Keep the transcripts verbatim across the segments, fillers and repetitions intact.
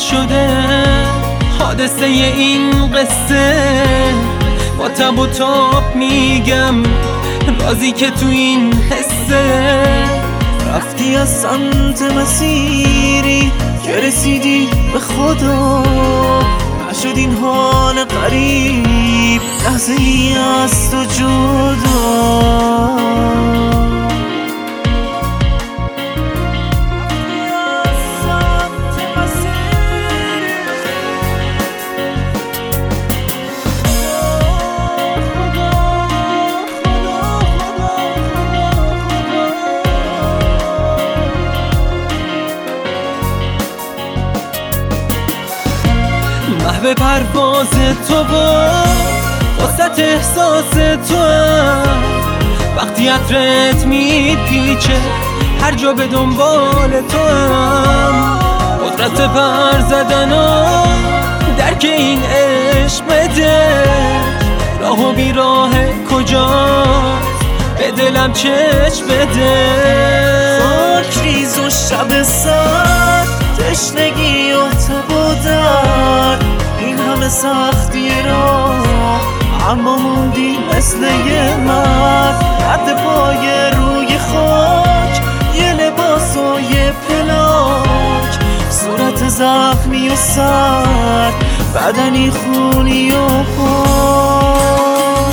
شده حادثه این قصه. با تب و تاب میگم رازی که تو این حسه. رفتی از سمت مسیری که رسیدی به خدا، نشد این حال غریب لحظه ای از تو جدا. محو پرواز تو با وسط احساس تو هم، وقتی عطرت میپیچه هر جا به دنبال تو هم. قدرت پر زدن و درک این عشق بده، راه و بیراه کجاست به دلم چشم بده. خاک ریز و شب سر، تشنگی و تب و درد، این همه سختی راه اما موندی مثل یه مرد. رد پای روی خاک، یه لباس و یه پلاک، صورت زخمی و سرد، بدنی خونی و پاک.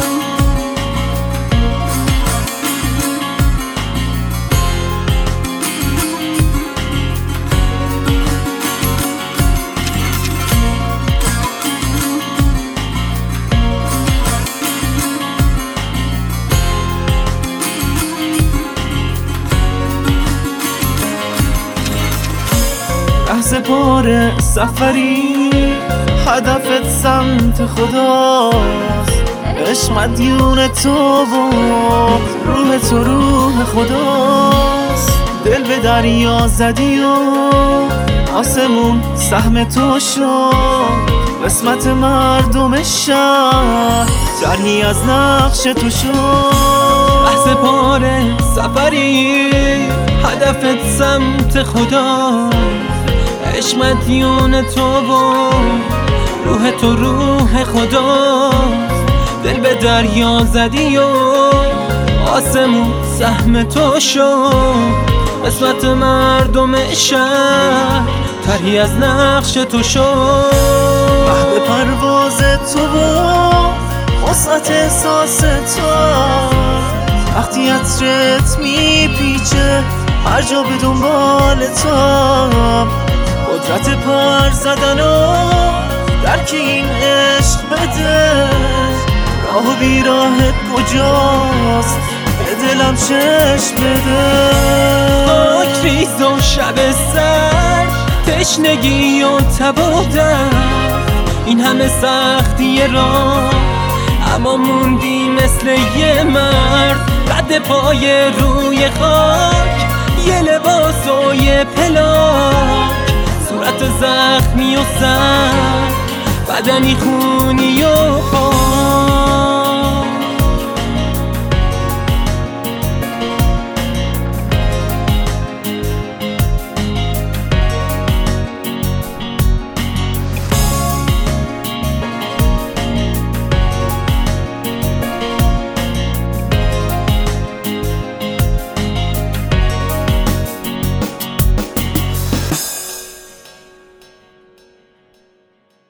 لحظه پاره سفری، هدفت سمت خداست. عشق مدیون تو و روح تو روح خداست. دل به دریا زدی و آسمون سهم تو شد. قسمت مردم شهر جرحی از نقش تو شد. لحظه پاره سفری، هدفت سمت خداست. عشق مدیون تو و روح تو روح خداست. دل به دریا زدی و آسمون سهم تو شد. قسمت مردم شهر طرحی از نقش تو شد. محو پرواز تو و وسعت احساس تو، وقتی عطرت میپیچه هر جا به دنبال تو. قدرت پر زدن و درک این عشق بده، راه و بیراهت کجاست به دلم چشم بده. خاک ریز و شب سر، تشنگی و تب و درد، این همه سختی راه اما موندی مثل یه مرد. رد پای روی خاک، یه لباس و یه پلاک، صورت زخمی و سر، بدنی خونی و پاک.